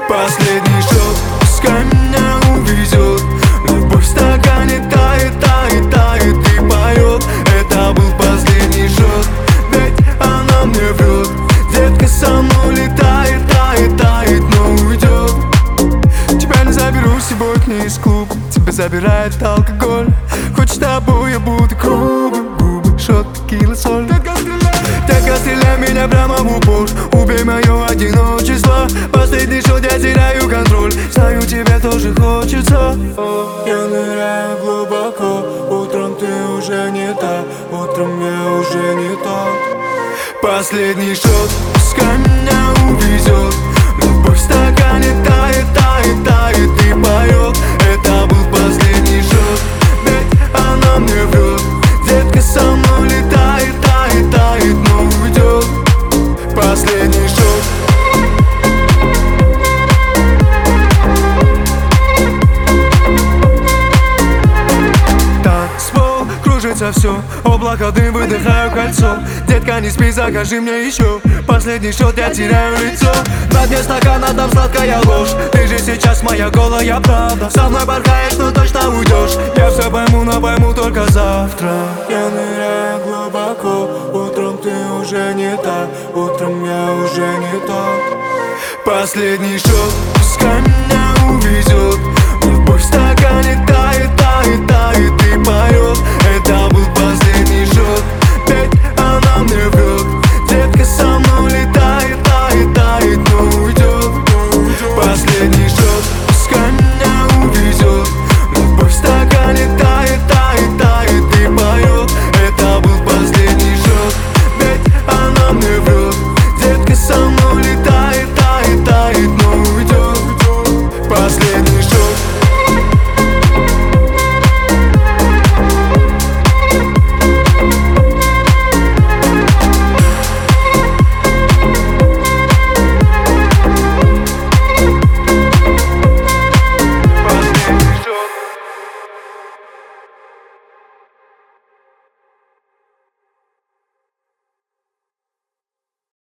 Последний шот, пускай меня увезет. Любовь в стакане тает, тает, тает и поет. Это был последний шот, ведь она мне врет. Детка со мной летает, тает, тает, но уйдет. Тебя не заберу с собой к ней из клуба. Тебя забирает алкоголь. Хоть с тобой я буду грубым. Губы, шот, текила, соль. Так стреляй меня прямо в упор. Убей мое одиночество. Последний шот, я теряю контроль. Знаю, тебе тоже хочется. Я ныряю глубоко. Утром ты уже не та. Утром я уже не тот. Последний шот, пускай меня увезет. Любовь в стакане тает, тает, тает и поет. Это был последний шот, ведь она мне врет. Детка со мной летает, тает, тает, но уйдет. Последний шот. Танцпол, кружится все. Облако дым, выдыхаю кольцо. Детка, не спи, закажи мне еще. Последний шот, я теряю лицо. На дне стакана там сладкая ложь. Ты же сейчас моя голая правда. Со мной порхаешь, но точно уйдешь. Я все пойму, но пойму только завтра. Я ныряю глубоко. Утром ты уже не та. Утром я уже не тот. Последний шот, пускай меня увезет. Любовь в стакане тает, тает, тает и поет.